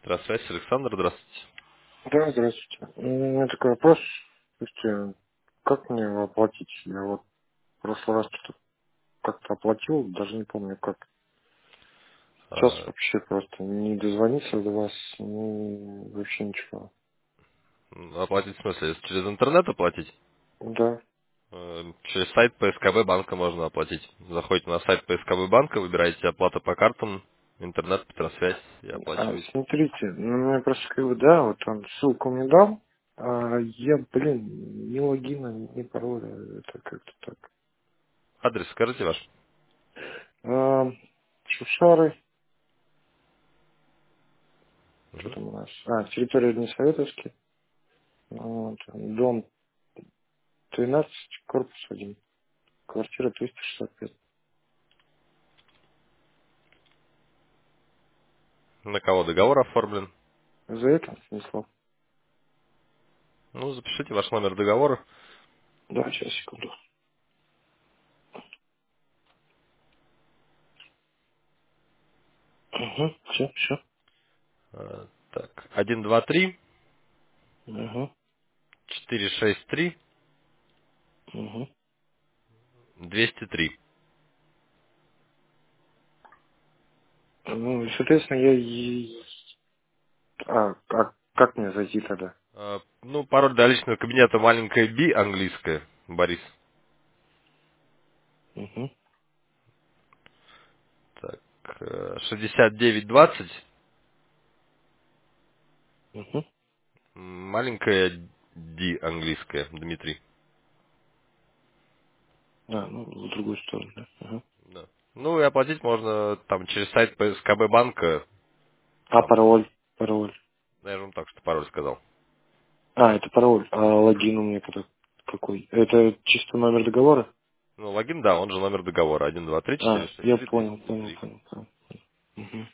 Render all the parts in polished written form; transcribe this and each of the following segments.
Интернет-связь, Александр, здравствуйте. Да, здравствуйте. У меня такой вопрос. Слушайте, как мне его оплатить? Я вот в прошлый раз что-то как-то оплатил, даже не помню как. Сейчас А, вообще просто не дозвониться до вас, ни вообще ничего. Оплатить в смысле? Через интернет оплатить? Да. Через сайт ПСКБ банка можно оплатить. Заходите на сайт ПСКБ банка, выбираете оплата по картам, интернет, Петросвязь и А, оплачиваете. смотрите, ну, мне просто как бы, да, вот он ссылку мне дал, а я, блин, ни логина, ни пароля, это как-то так. Адрес скажите ваш. А, Шушары, что Мгм. там у нас? А, территория Админисоветовский, вот, дом 13, корпус 1. Квартира 365. На кого договор оформлен? За это Станислав? Ну, запишите ваш номер договора. Да, сейчас, секунду. Угу, все. Так, 123 Угу, 463 угу. 203. Ну, и, соответственно, я... как мне зайти тогда? Ну, пароль для личного кабинета маленькая B английская, Борис. Угу, Так, 6920. угу. Маленькая D английская, Дмитрий. А, ну, в другую сторону, да. Угу. Да. Ну и оплатить можно там через сайт СКБ банка. А Там, пароль? Пароль. наверное, так что пароль сказал. А, это пароль. А логин у меня какой? Это чисто номер договора? Ну, логин, да, он же номер договора. 1, 2, 3, 4, А, 6, я 3, понял, 203. понял. Угу.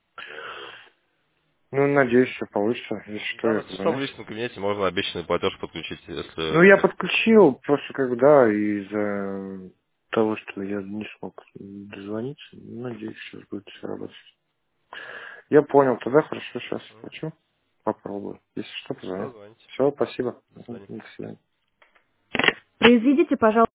Ну, надеюсь, все получится. Если что, Да, я если что, в позвоню. личном кабинете можно обещанный платеж подключить, Ну, если... я подключил, просто когда из-за того, что я не смог дозвониться. Надеюсь, сейчас будет все работать. Я понял, тогда хорошо, сейчас хочу. Попробую. Если что, Все, позвоню. звоните. Все, спасибо. До Мгм, свидания. до свидания. Произведите, пожалуйста.